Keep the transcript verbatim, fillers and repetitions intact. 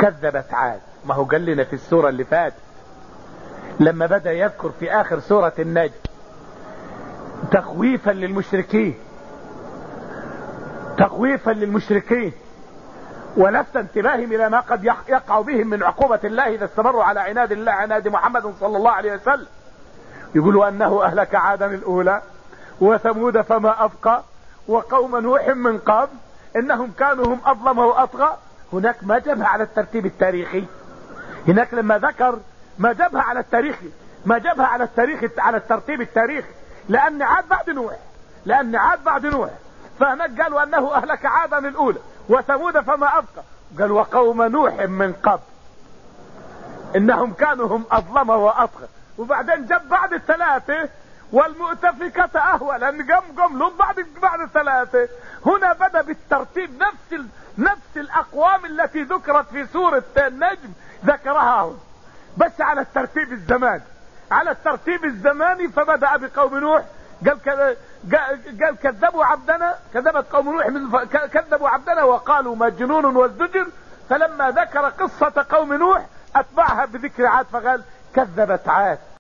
كذبت عاد. ما هو قال لنا في السورة اللي فاتت لما بدأ يذكر في آخر سورة النجم تخويفا للمشركين تخويفا للمشركين ولفت انتباههم إلى ما قد يقع بهم من عقوبة الله إذا استمروا على عناد الله عناد محمد صلى الله عليه وسلم. يقولوا أنه أهلك عادا الأولى وثمود فما أبقى وقوم نوح من قبل إنهم كانوا هم أظلم وأطغى. هناك ما جابها على الترتيب التاريخي. هناك لما ذكر ما جابها على التاريخ ما جابها على التاريخ على الترتيب التاريخي لأن عاد بعد نوح لأن عاد بعد نوح فهناك قالوا أنه أهلك عادا الأولى وثمود فما أبقى. قال وقوم نوح من قبل إنهم كانوا هم أظلم وأطغى. وبعدين جاب بعد الثلاثة والمؤتفكة أهوى لأن قام قام لهم بعد بعد الثلاثة. هنا بدأ بالترتيب نفس ال... نفس الأقوام التي ذكرت في سورة النجم ذكرها هنا بس على الترتيب الزماني على الترتيب الزماني. فبدأ بقوم نوح قال قال كذبوا عبدنا كذبت قوم نوح كذبوا عبدنا وقالوا مجنون وازدجر. فلما ذكر قصة قوم نوح أتبعها بذكر عاد فقال كذبت عاد.